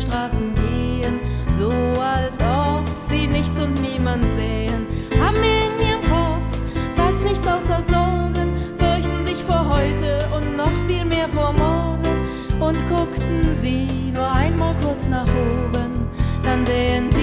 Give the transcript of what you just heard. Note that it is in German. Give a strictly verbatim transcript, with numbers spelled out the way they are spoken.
Straßen gehen, so als ob sie nichts und niemand sehen. Haben in ihrem Kopf fast nichts außer Sorgen, fürchten sich vor heute und noch viel mehr vor morgen. Und guckten sie nur einmal kurz nach oben, dann sehen sie